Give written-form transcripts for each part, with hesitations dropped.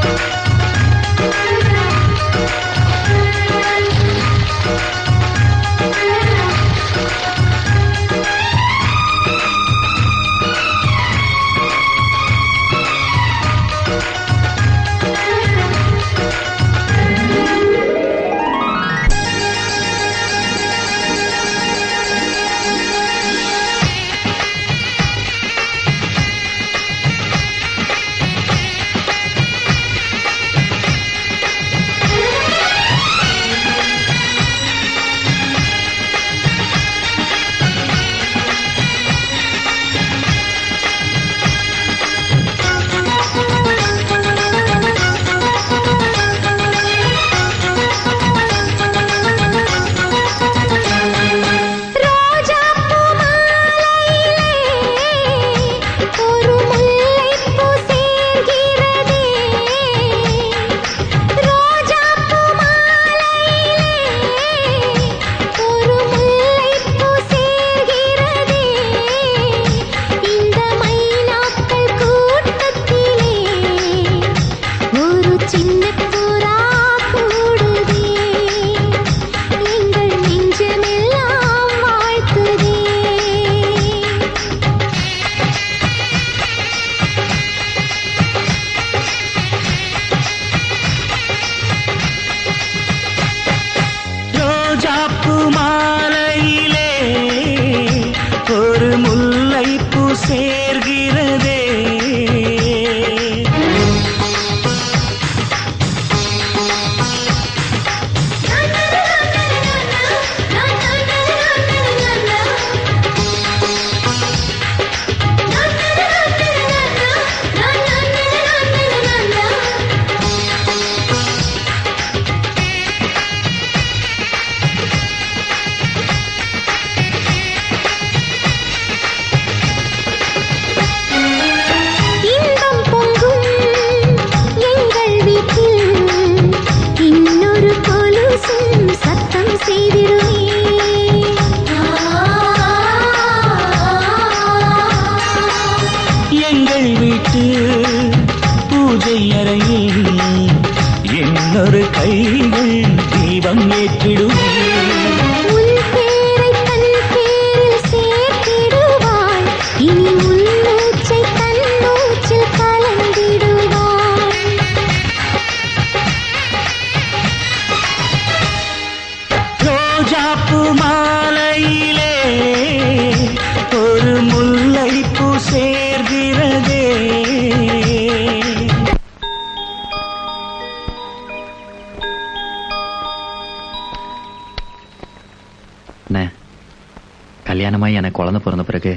கல்யாணமாய் எனக்கு குழந்தை பிறந்த பிறகு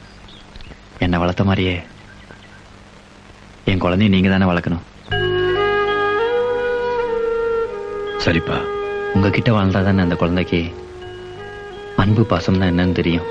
என்னை வளர்த்த மாதிரியே என் குழந்தைய நீங்க தானே வளர்க்கணும். சரிப்பா. உங்ககிட்ட வாழ்ந்தாதானே அந்த குழந்தைக்கு அன்பு பாசம்னா என்னன்னு தெரியும்.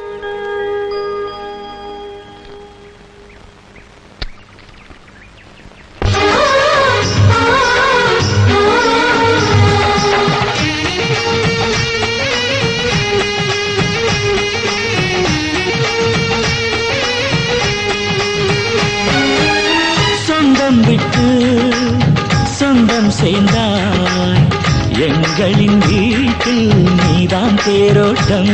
சொந்தம் சேர்ந்தாய் எங்களின் வீட்டில் நீதான் தேரோட்டம்.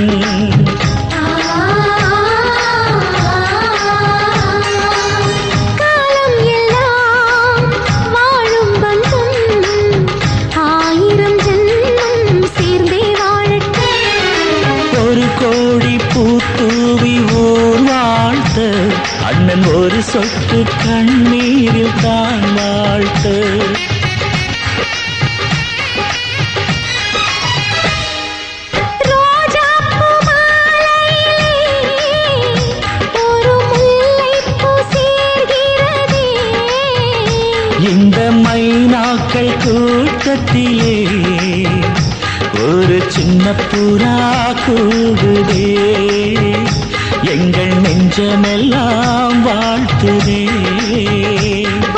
காலம் எல்லாம் வாழும் பந்தம் 1000 ஜென்மம் சேர்ந்தே வாழட்டும். ஒரு கோடி பூத்தூவி ஊர் வாழ்த்து அண்ணன் ஒரு சொட்டு கண்ணீரில் தான் வாழ்த்து. இந்த மைனாக்கள் கூட்டத்திலே ஒரு சின்ன புறா கூடுதே, எங்கள் நெஞ்சமெல்லாம் வாழ்த்துதே.